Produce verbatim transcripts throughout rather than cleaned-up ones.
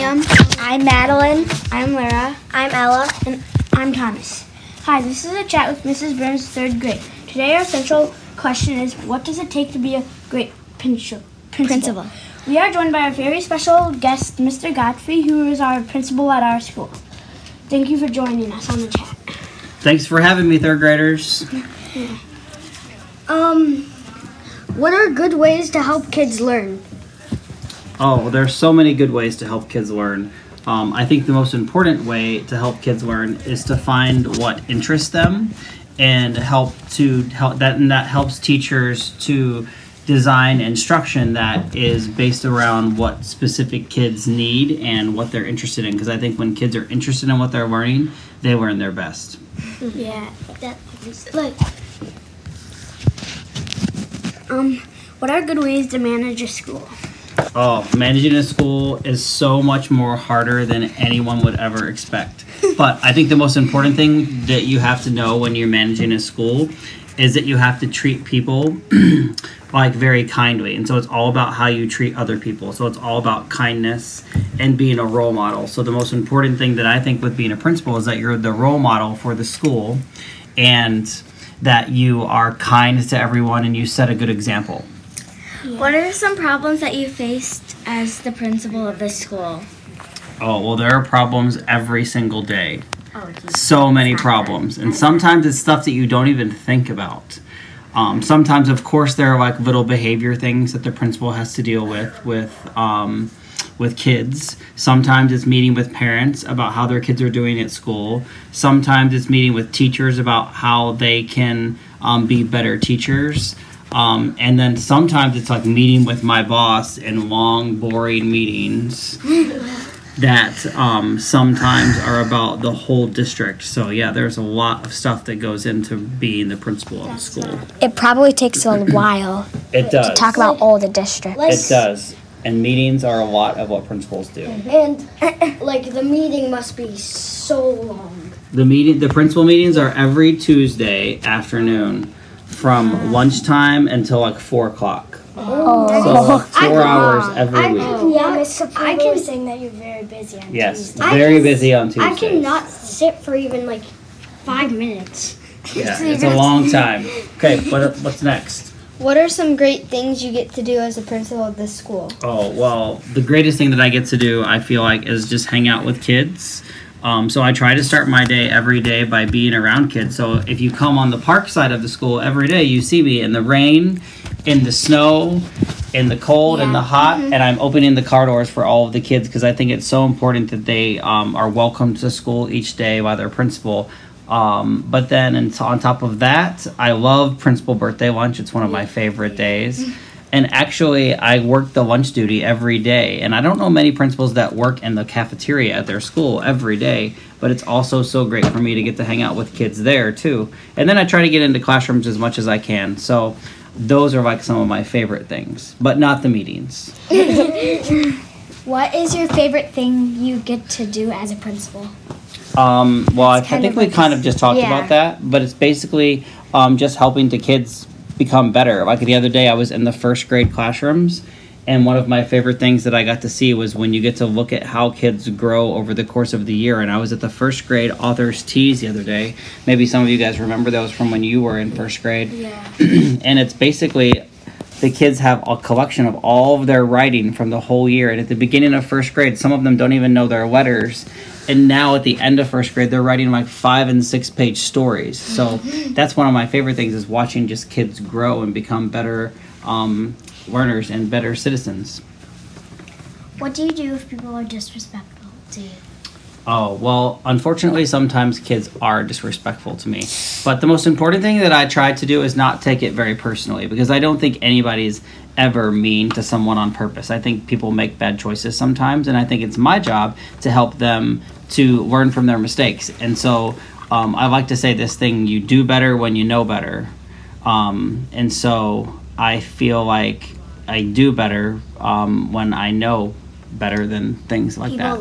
Liam. I'm Madeline. I'm Lara. I'm Ella. And I'm Thomas. Hi, this is a chat with Missus Burns, third grade. Today our central question is, what does it take to be a great principal? Principal. We are joined by a very special guest, Mister Godfrey, who is our principal at our school. Thank you for joining us on the chat. Thanks for having me, third graders. Yeah. Um, what are good ways to help kids learn? Oh, well, there's so many good ways to help kids learn. Um, I think the most important way to help kids learn is to find what interests them and help to help that, and that helps teachers to design instruction that is based around what specific kids need and what they're interested in. Because I think when kids are interested in what they're learning, they learn their best. Yeah, that is like. Um, what are good ways to manage a school? Oh, managing a school is so much more harder than anyone would ever expect. But I think the most important thing that you have to know when you're managing a school is that you have to treat people like very kindly. And so it's all about how you treat other people. So it's all about kindness and being a role model. So the most important thing that I think with being a principal is that you're the role model for the school and that you are kind to everyone and you set a good example. Yeah. What are some problems that you faced as the principal of this school? Oh, well, there are problems every single day. Oh, so many problems. And sometimes it's stuff that you don't even think about. Um, sometimes, of course, there are like little behavior things that the principal has to deal with with um, with kids. Sometimes it's meeting with parents about how their kids are doing at school. Sometimes it's meeting with teachers about how they can um, be better teachers. Um, and then sometimes it's like meeting with my boss in long, boring meetings that um, sometimes are about the whole district. So yeah, there's a lot of stuff that goes into being the principal of the school. It probably takes a while It does. to talk about all the districts. It does. And meetings are a lot of what principals do. And like the meeting must be so long. The meeting, the principal meetings are every Tuesday afternoon from lunchtime until like four o'clock. Oh. So four hours every I, week. Yeah, Miss I can saying that you're very busy on Yes, Tuesdays. very busy on Tuesdays. I cannot sit for even like five minutes. Yeah, it's a long time. Okay, what, what's next? What are some great things you get to do as a principal of this school? Oh, well, the greatest thing that I get to do, I feel like, is just hang out with kids. Um, so I try to start my day every day by being around kids. So if you come on the park side of the school every day, you see me in the rain, in the snow, in the cold, in the hot, mm-hmm. and I'm opening the car doors for all of the kids because I think it's so important that they um, are welcome to school each day by their principal. Um, but then and on top of that, I love principal birthday lunch. It's one of my favorite days. And actually, I work the lunch duty every day. And I don't know many principals that work in the cafeteria at their school every day. But it's also so great for me to get to hang out with kids there, too. And then I try to get into classrooms as much as I can. So those are like some of my favorite things. But not the meetings. What is your favorite thing you get to do as a principal? Um, well, I, I kind think of we like kind a- of just talked yeah. about that. But it's basically um, just helping the kids become better. Like the other day I was in the first grade classrooms, and one of my favorite things that I got to see was when you get to look at how kids grow over the course of the year. And I was at the first grade author's teas the other day. Maybe some of you guys remember those from when you were in first grade. Yeah. And it's basically the kids have a collection of all of their writing from the whole year. And at the beginning of first grade, some of them don't even know their letters. And now at the end of first grade, they're writing like five and six page stories. So that's one of my favorite things is watching just kids grow and become better um, learners and better citizens. What do you do if people are disrespectful to you? Oh, well, unfortunately, sometimes kids are disrespectful to me. But the most important thing that I try to do is not take it very personally, because I don't think anybody's ever mean to someone on purpose. I think people make bad choices sometimes, and I think it's my job to help them to learn from their mistakes. And so um, I like to say this thing, you do better when you know better. Um, and so I feel like I do better um, when I know better than things like People that. like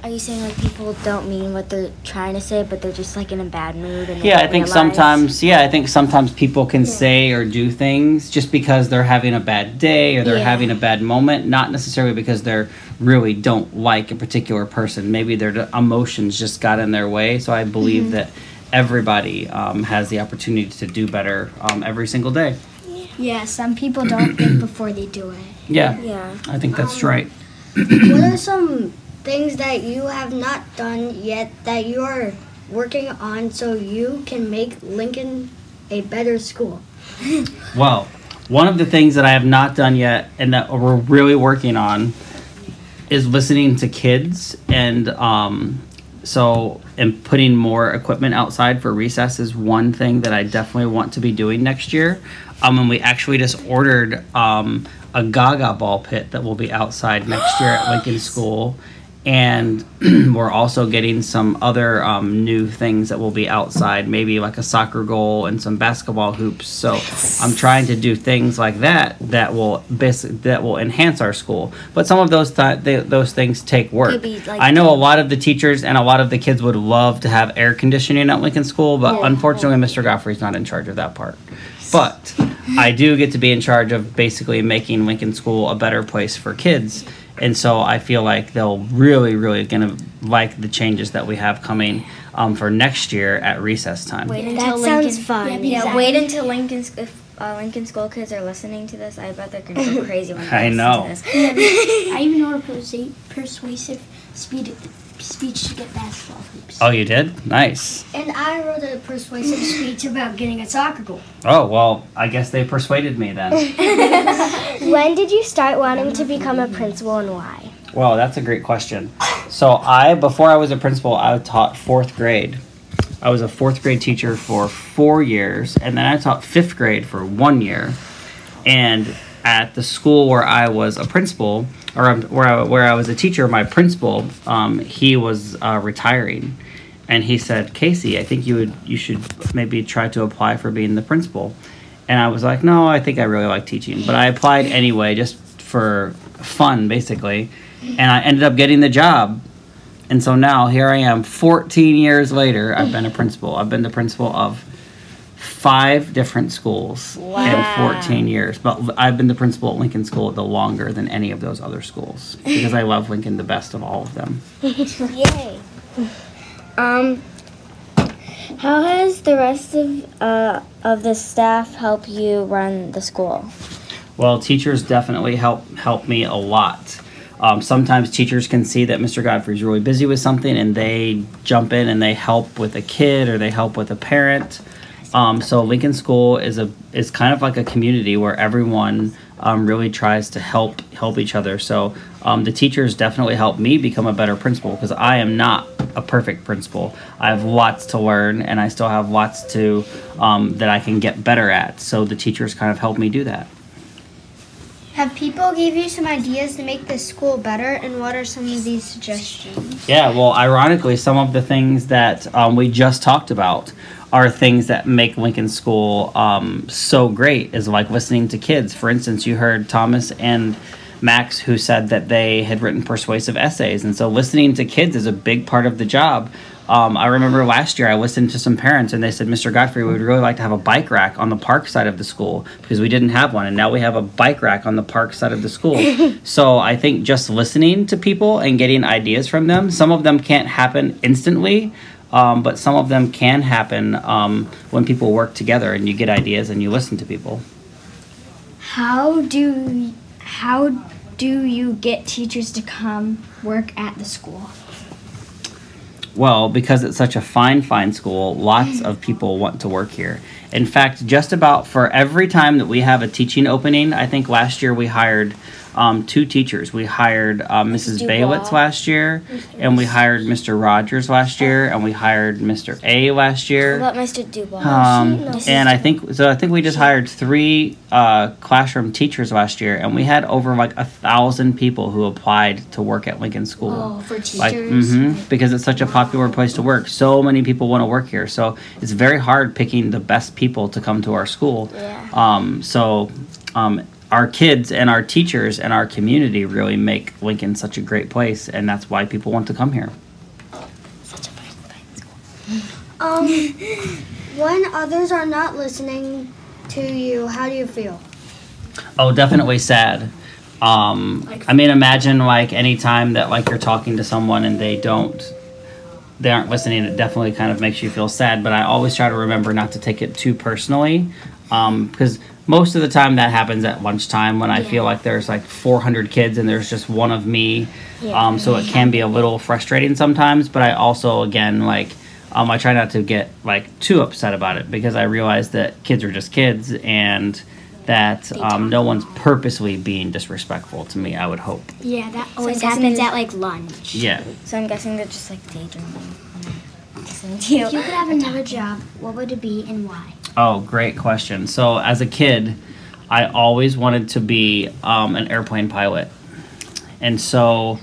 Are you saying like people don't mean what they're trying to say, but they're just like in a bad mood? And they Yeah, I don't think realize? sometimes, yeah, I think sometimes people can say or do things just because they're having a bad day or they're Yeah. having a bad moment, not necessarily because they're really don't like a particular person. Maybe their d- emotions just got in their way. So I believe Mm-hmm. that everybody um, has the opportunity to do better um, every single day. Yeah, some people don't think before they do it. Yeah, Yeah. I think that's right. What are some things that you have not done yet that you are working on so you can make Lincoln a better school? Well, one of the things that I have not done yet and that we're really working on is listening to kids and um, so and putting more equipment outside for recess is one thing that I definitely want to be doing next year. Um, and we actually just ordered um, a Gaga ball pit that will be outside next year at Lincoln School. And we're also getting some other um, new things that will be outside, maybe like a soccer goal and some basketball hoops. So I'm trying to do things like that that will basic, that will enhance our school. But some of those th- they, those things take work. Maybe, like- I know a lot of the teachers and a lot of the kids would love to have air conditioning at Lincoln School, but unfortunately, Mister Godfrey's not in charge of that part. But I do get to be in charge of basically making Lincoln School a better place for kids. And so I feel like they'll really, really gonna like the changes that we have coming um, for next year at recess time. Wait That until sounds Lincoln. fun. Yeah, Yeah, exactly. wait until Lincoln's if uh, Lincoln School kids are listening to this. I bet they're gonna go crazy when they I listen know. to this. I even know a persu- persuasive speed, speech to get basketball hoops. Oh, you did? Nice. And I wrote a persuasive speech about getting a soccer goal. Oh, well, I guess they persuaded me then. When did you start wanting to become a principal and why? Well, that's a great question. So I, before I was a principal, I taught fourth grade. I was a fourth grade teacher for four years, and then I taught fifth grade for one year. And at the school where I was a principal, or um, where I, where I was a teacher, my principal, um, he was uh, retiring, and he said, "Casey, I think you would you should maybe try to apply for being the principal." And I was like, "No, I think I really like teaching," but I applied anyway, just for fun, basically. And I ended up getting the job. And so now here I am, fourteen years later, I've been a principal. I've been the principal of five different schools in fourteen years. But I've been the principal at Lincoln School the longer than any of those other schools because I love Lincoln the best of all of them. Yay. Um, how has the rest of uh, of the staff help you run the school? Well, teachers definitely help help me a lot. Um, sometimes teachers can see that Mister Godfrey's really busy with something and they jump in and they help with a kid or they help with a parent. Um, so Lincoln School is a is kind of like a community where everyone um, really tries to help help each other. So um, the teachers definitely help me become a better principal because I am not a perfect principal. I have lots to learn and I still have lots to um, that I can get better at. So the teachers kind of help me do that. Have people gave you some ideas to make this school better, and what are some of these suggestions? Yeah, well, ironically, some of the things that um, we just talked about are things that make Lincoln School um, so great, is like listening to kids. For instance, you heard Thomas and Max who said that they had written persuasive essays, and so listening to kids is a big part of the job. Um, I remember last year I listened to some parents and they said, "Mister Godfrey, we would really like to have a bike rack on the park side of the school because we didn't have one, and now we have a bike rack on the park side of the school." So I think just listening to people and getting ideas from them, some of them can't happen instantly, um, but some of them can happen um, when people work together and you get ideas and you listen to people. How do how do you get teachers to come work at the school? Well, because it's such a fine, fine school, lots of people want to work here. In fact, just about for every time that we have a teaching opening, I think last year we hired um, two teachers. We hired uh, Missus Baywitz last year, and we hired Mister Rogers last year, and we hired Mister A last year. What about Mister Dubois? Um, and I think so. I think we just hired three uh, classroom teachers last year, and we had over like a thousand people who applied to work at Lincoln School. Oh, for teachers. Like, mhm, because it's such a popular place to work. So many people want to work here, so it's very hard picking the best people to come to our school. Yeah. Um, so. Um, our kids and our teachers and our community really make Lincoln such a great place, and that's why people want to come here. Um, when others are not listening to you, how do you feel? Oh, definitely sad. Um, I mean, imagine like any time that like you're talking to someone and they don't, they aren't listening. It definitely kind of makes you feel sad. But I always try to remember not to take it too personally, um, because most of the time that happens at lunchtime when I Yeah. feel like there's like four hundred kids and there's just one of me. Yeah. Um, so it can be a little frustrating sometimes. But I also, again, like. Um, I try not to get like too upset about it because I realize that kids are just kids and that um, no one's purposely being disrespectful to me, I would hope. Yeah, that I'm always guessing happens that- at like lunch. Yeah. So I'm guessing they're just like daydreaming when I'm listening to you. If you could have another job, what would it be and why? Oh, great question. So as a kid, I always wanted to be um, an airplane pilot. And so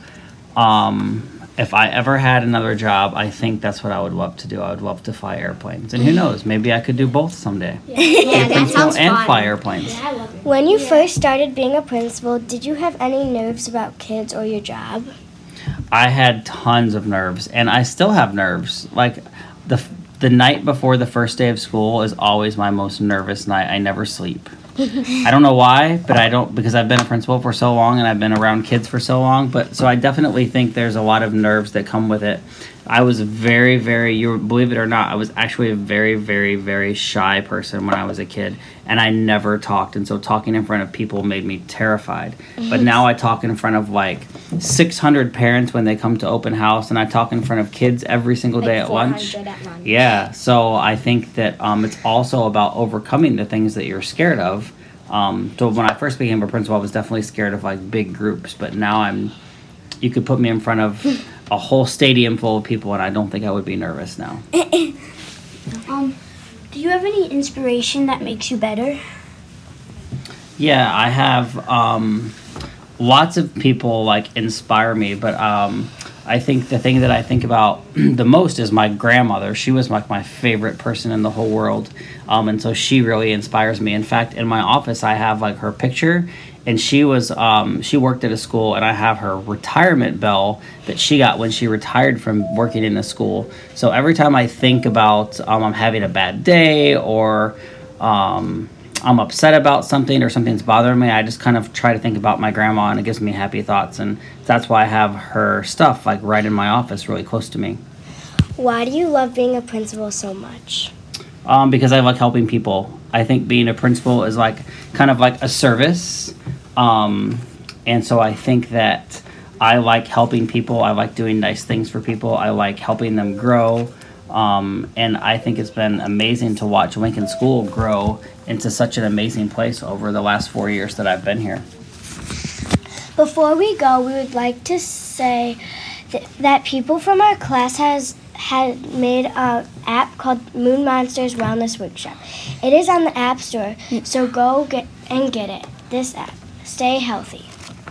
um, if I ever had another job, I think that's what I would love to do. I would love to fly airplanes. And who knows, maybe I could do both someday. Yeah, Be a that principal sounds and fun. fly airplanes. Yeah, I love it. When you first started being a principal, did you have any nerves about kids or your job? I had tons of nerves, and I still have nerves. Like the the night before the first day of school is always my most nervous night. I never sleep. I don't know why, but I don't, because I've been a principal for so long and I've been around kids for so long. But so I definitely think there's a lot of nerves that come with it. I was very, very, you believe it or not, I was actually a very, very, very shy person when I was a kid, and I never talked. And so talking in front of people made me terrified. But now I talk in front of like six hundred parents when they come to open house, and I talk in front of kids every single day at lunch. at lunch. Yeah, so I think that um, it's also about overcoming the things that you're scared of. Um, so when I first became a principal, I was definitely scared of like big groups, but now I'm, you could put me in front of a whole stadium full of people and I don't think I would be nervous now. Um, do you have any inspiration that makes you better? Yeah, I have um, lots of people like inspire me, but um, I think the thing that I think about the most is my grandmother. She was like my favorite person in the whole world, um, and so she really inspires me. In fact, in my office, I have like her picture, and she was um, she worked at a school, and I have her retirement bell that she got when she retired from working in a school. So every time I think about um, I'm having a bad day or um, I'm upset about something or something's bothering me, I just kind of try to think about my grandma, and it gives me happy thoughts. And that's why I have her stuff like right in my office, really close to me. Why do you love being a principal so much? Um, because I like helping people. I think being a principal is like kind of like a service. Um, and so I think that I like helping people. I like doing nice things for people. I like helping them grow. Um, and I think it's been amazing to watch Lincoln School grow into such an amazing place over the last four years that I've been here. Before we go, we would like to say th- that people from our class has had made an app called Moon Monsters Wellness Workshop. It is on the App Store, so go get and get it. This app. Stay healthy.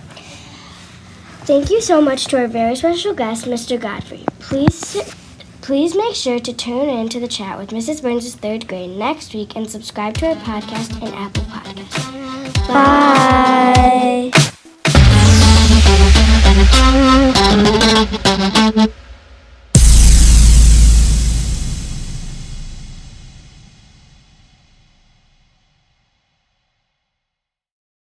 Thank you so much to our very special guest, Mister Godfrey. Please, please make sure to tune in to the chat with Missus Burns' third grade next week and subscribe to our podcast in Apple Podcasts. Bye.